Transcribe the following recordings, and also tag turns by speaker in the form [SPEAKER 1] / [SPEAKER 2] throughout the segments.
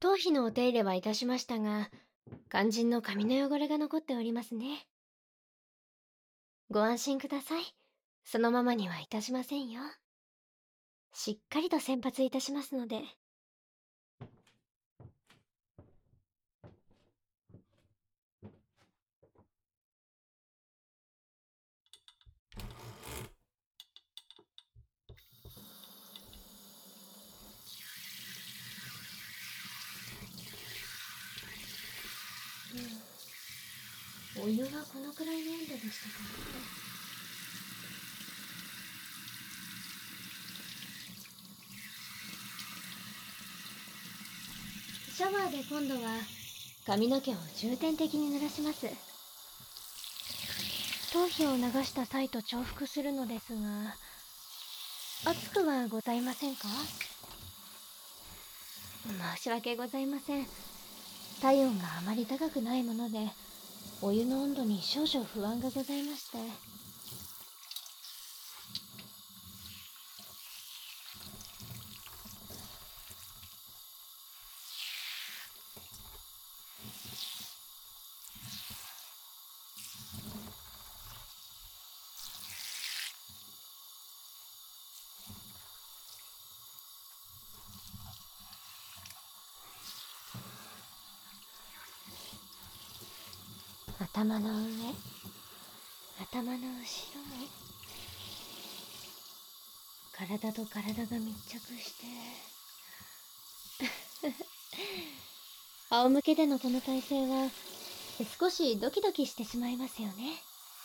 [SPEAKER 1] 頭皮のお手入れはいたしましたが、肝心の髪の汚れが残っておりますね。ご安心ください。そのままにはいたしませんよ。しっかりと洗髪いたしますので。お湯はこのくらいの温度でしたかね。シャワーで今度は髪の毛を重点的に濡らします。頭皮を流した際と重複するのですが、熱くはございませんか？申し訳ございません。体温があまり高くないもので、お湯の温度に少々不安がございまして。頭の上、頭の後ろも、体と体が密着して。仰向けでのこの体勢は少しドキドキしてしまいますよね。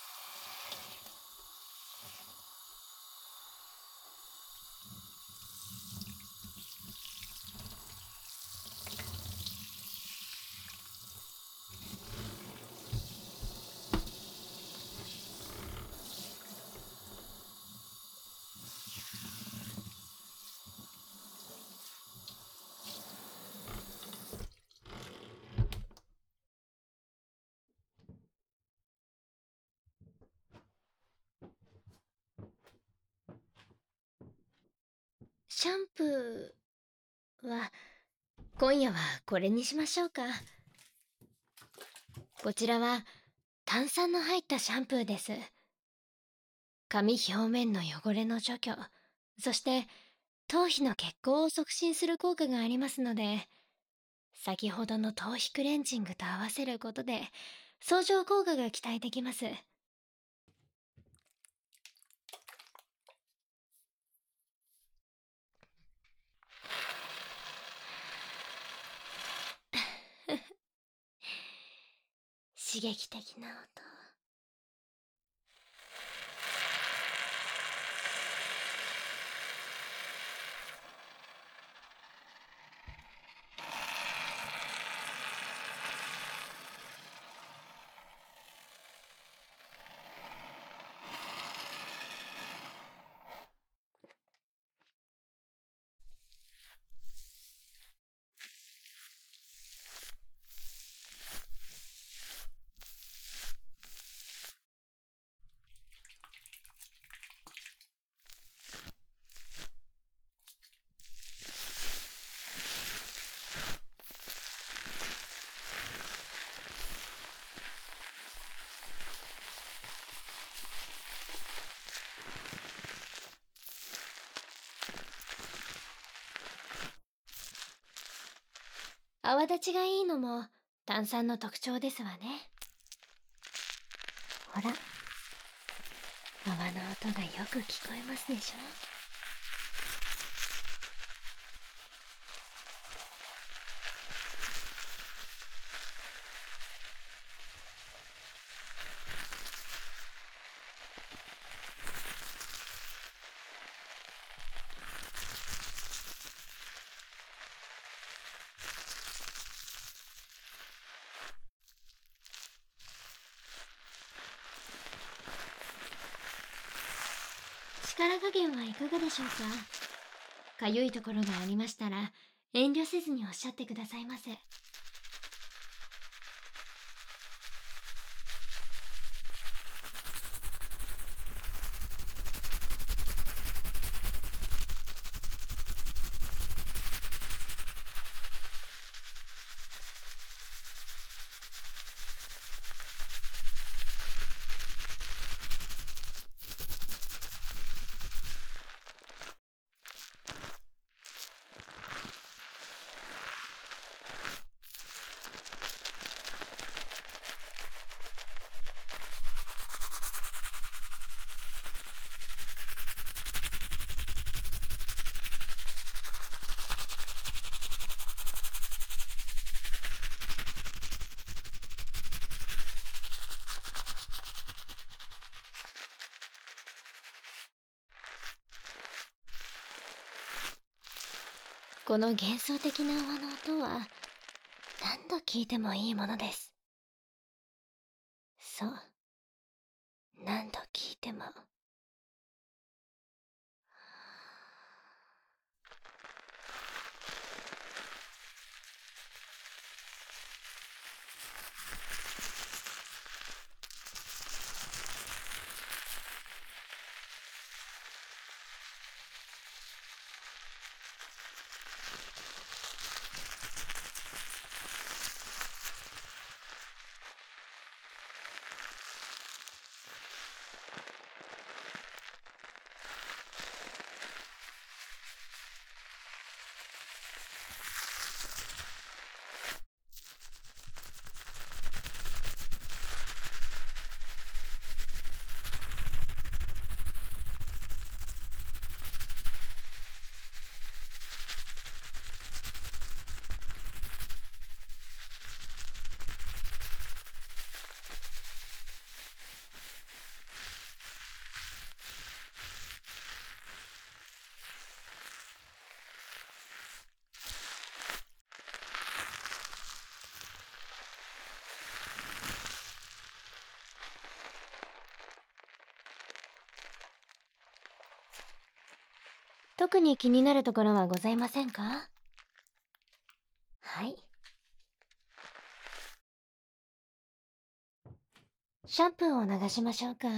[SPEAKER 1] シャンプーは今夜はこれにしましょうか。こちらは炭酸の入ったシャンプーです。髪表面の汚れの除去、そして頭皮の血行を促進する効果がありますので、先ほどの頭皮クレンジングと合わせることで相乗効果が期待できます。刺激的な音。泡立ちがいいのも炭酸の特徴ですわね。ほら、泡の音がよく聞こえますでしょ。力加減はいかがでしょうか。かゆいところがありましたら遠慮せずにおっしゃってくださいませ。 この幻想的な泡の音は何度聞いてもいいものです。そう、何度聞いても。特に気になるところはございませんか？はい。シャンプーを流しましょうか。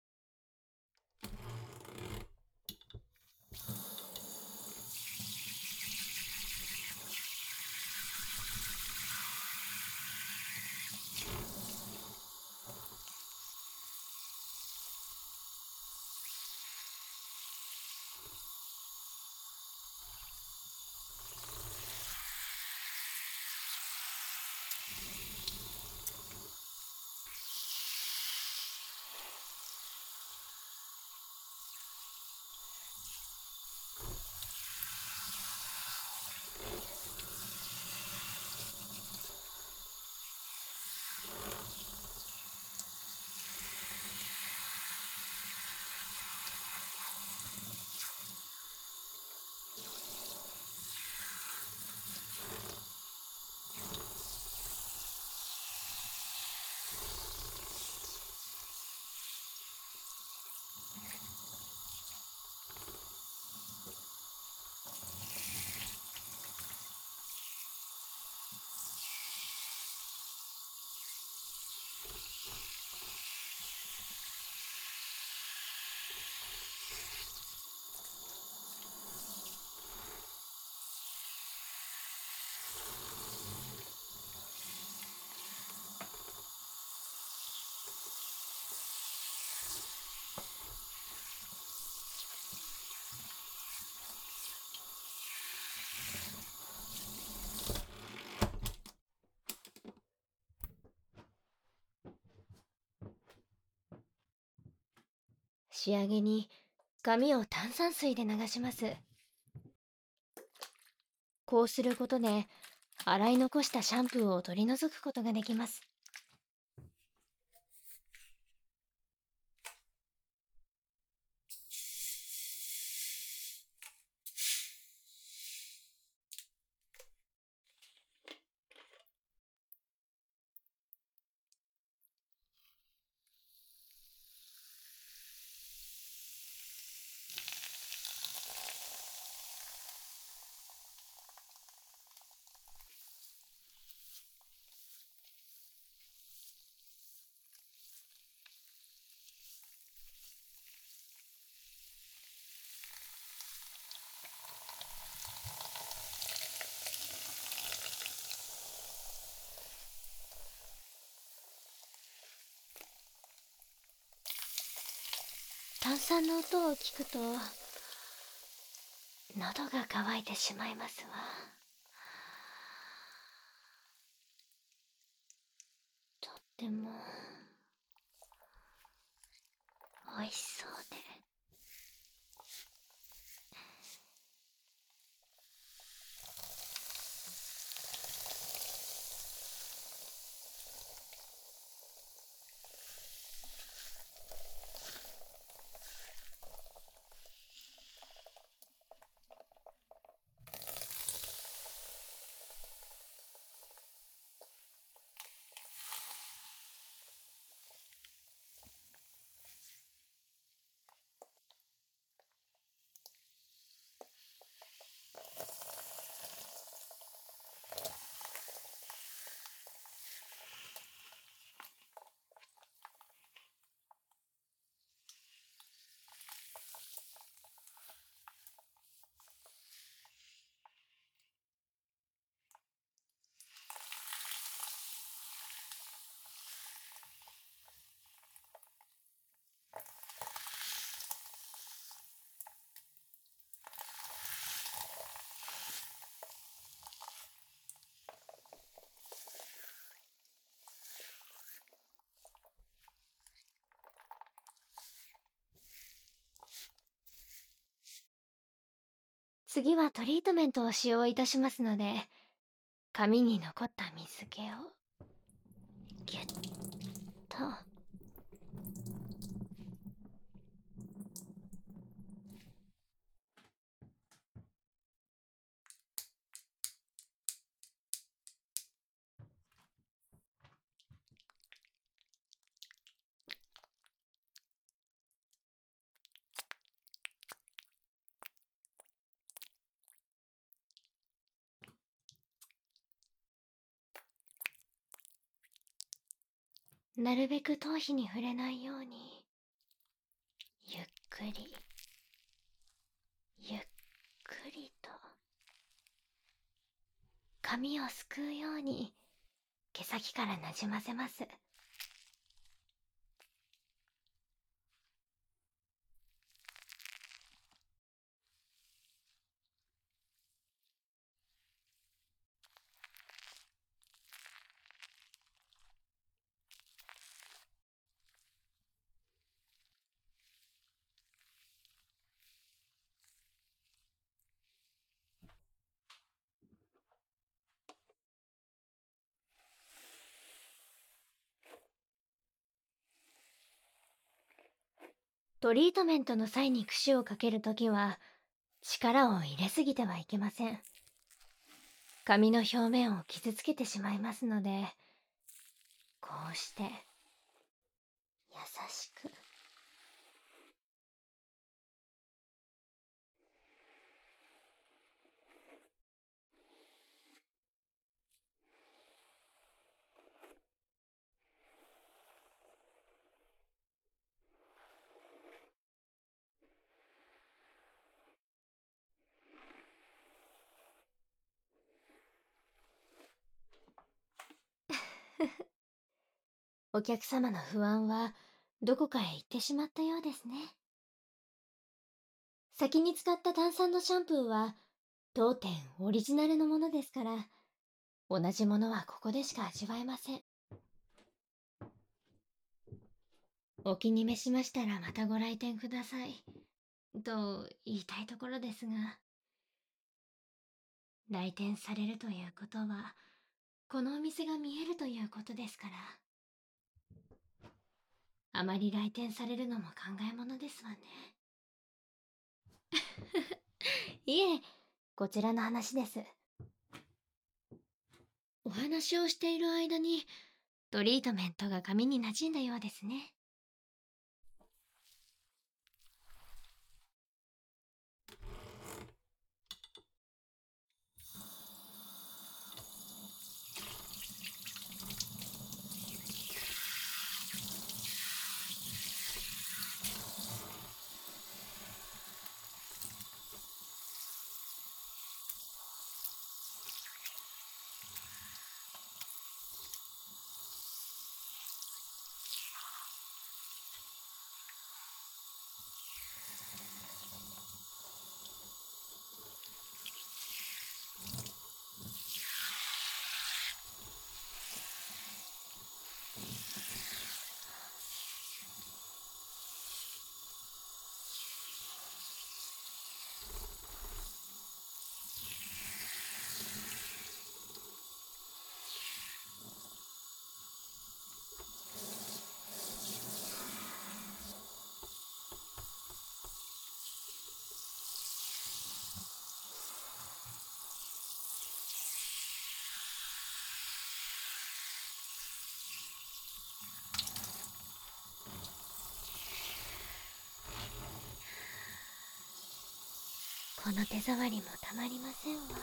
[SPEAKER 1] 仕上げに髪を炭酸水で流します。こうすることで洗い残したシャンプーを取り除くことができます。炭酸の音を聞くと喉が渇いてしまいますわ。とっても美味しそうで。 次はトリートメントを使用いたしますので、髪に残った水気をギュッと。なるべく頭皮に触れないように、ゆっくりゆっくりと髪をすくうように毛先からなじませます。トリートメントの際に櫛をかけるときは力を入れすぎてはいけません。髪の表面を傷つけてしまいますので、こうして優しく。お客様の不安はどこかへ行ってしまったようですね。先に使った炭酸のシャンプーは当店オリジナルのものですから、同じものはここでしか味わえません。お気に召しましたらまたご来店ください。と言いたいところですが、来店されるということは、このお店が見えるということですから、あまり来店されるのも考えものですわね。いえ、こちらの話です。お話をしている間に、トリートメントが髪に馴染んだようですね。この手触りもたまりませんわ。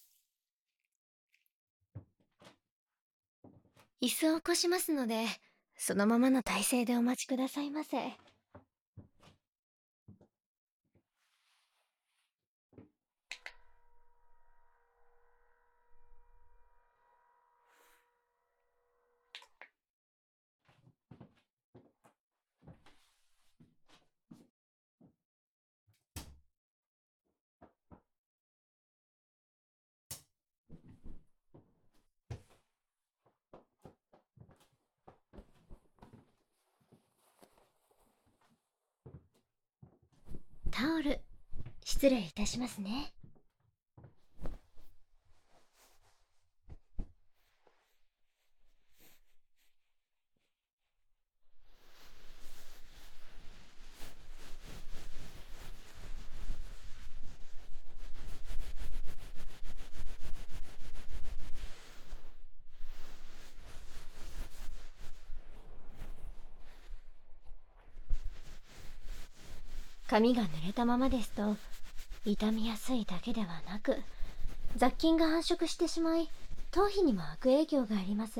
[SPEAKER 1] 椅子を起こしますので、 そのままの体勢でお待ちくださいませ。タオル、失礼いたしますね。髪が濡れたままですと、傷みやすいだけではなく、雑菌が繁殖してしまい、頭皮にも悪影響があります。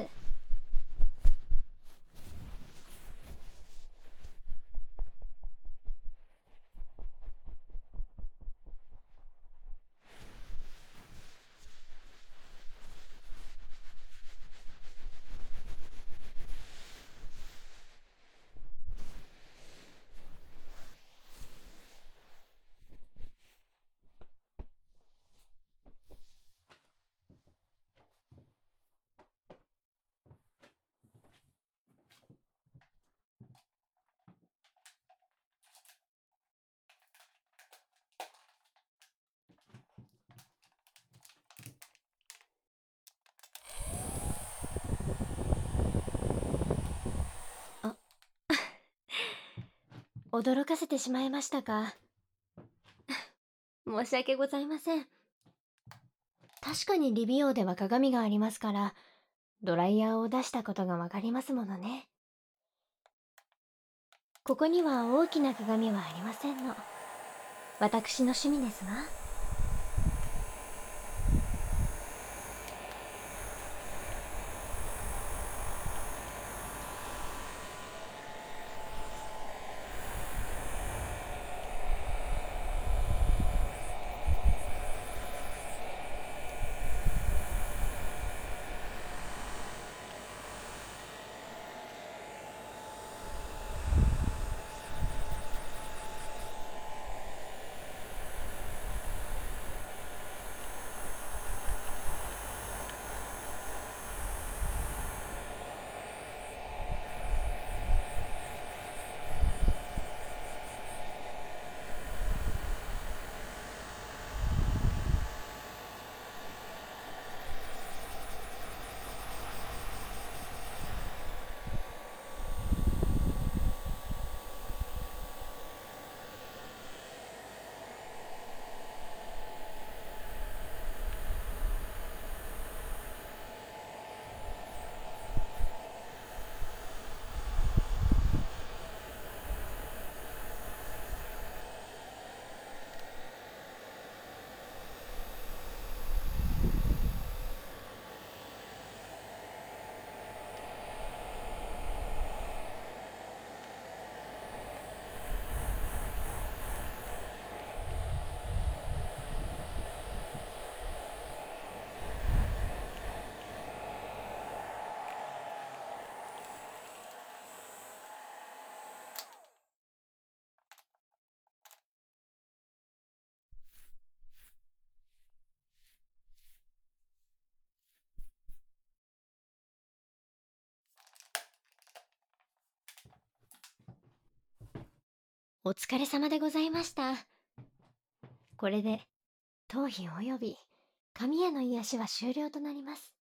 [SPEAKER 1] あ、驚かせてしまいましたか。申し訳ございません。確かに理美容では鏡がありますから、ドライヤーを出したことがわかりますものね。ここには大きな鏡はありませんの。私の趣味ですわ。お疲れ様でございました。これで頭皮および髪への癒しは終了となります。